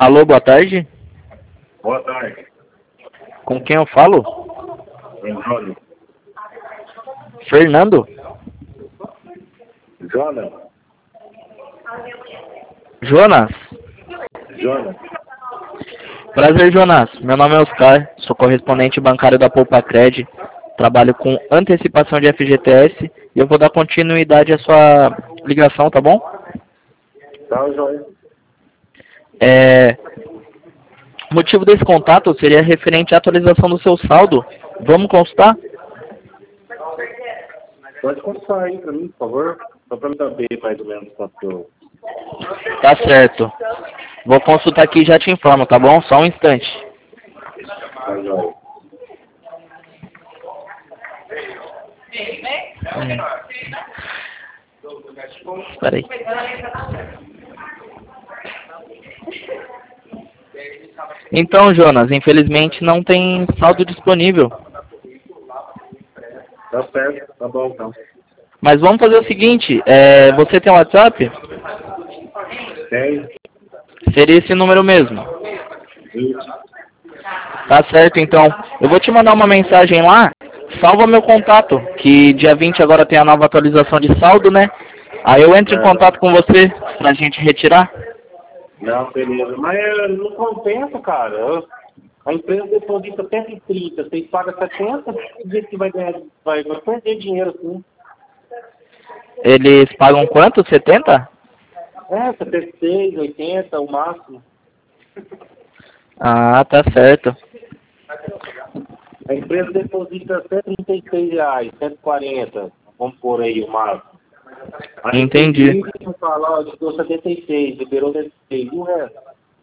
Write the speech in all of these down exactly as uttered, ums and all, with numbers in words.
Alô, boa tarde. Boa tarde. Com quem eu falo? Jonas. Fernando? Jonas. Jonas? Jonas. Prazer, Jonas. Meu nome é Oscar, sou correspondente bancário da Poupa Cred, trabalho com antecipação de F G T S e eu vou dar continuidade à sua ligação, tá bom? Tá, joia. É... O motivo desse contato seria referente à atualização do seu saldo. Vamos consultar? Pode contar aí pra mim, por favor. Só pra me saber mais ou menos quanto eu... Tá certo. Vou consultar aqui e já te informo, tá bom? Só um instante. Tá, joia. Espera aí. Então, Jonas, infelizmente não tem saldo disponível. Tá certo, tá bom então. Mas vamos fazer o seguinte, é, você tem WhatsApp? Tem? Seria esse número mesmo. Isso. Tá certo, então. Eu vou te mandar uma mensagem lá, salva meu contato, que dia vinte agora tem a nova atualização de saldo, né? Aí eu entro em É. contato com você pra gente retirar. Não, beleza. Mas eh, não compensa, cara. Eu- A empresa deposita cento e trinta, vocês pagam setenta, e diz que vai ganhar, vai, vai perder dinheiro assim. Eles pagam quanto? setenta? É, setenta e seis, oitenta, o máximo. Ah, tá certo. A empresa deposita cento e trinta e seis reais, cento e quarenta, vamos pôr aí o máximo. Aí Entendi. você fala, ó, te dou setenta e seis, liberou setenta e seis, e o resto?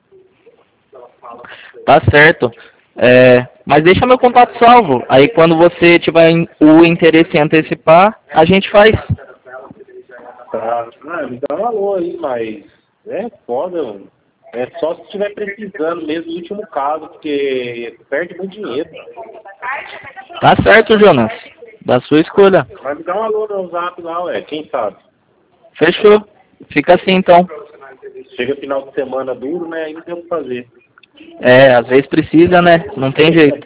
Tá certo. É, mas deixa meu contato salvo. Aí quando você tiver in- o interesse em antecipar, a gente faz. Tá. Ah, me dá um alô aí, mas é foda, mano. É só se estiver precisando mesmo, no último caso, porque perde muito dinheiro. Tá certo, Jonas. Da sua escolha. Mas me dá um alô no zap lá, ué, quem sabe? Fechou. Fica assim então. Chega final de semana duro, né, aí não tem o que fazer. É, às vezes precisa, né? Não tem jeito.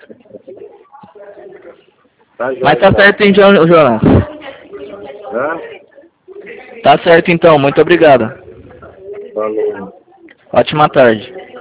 Tá, joia, Mas tá então. certo então, Jonas. Hã? Tá certo então. Muito obrigado. Falou. Ótima tarde.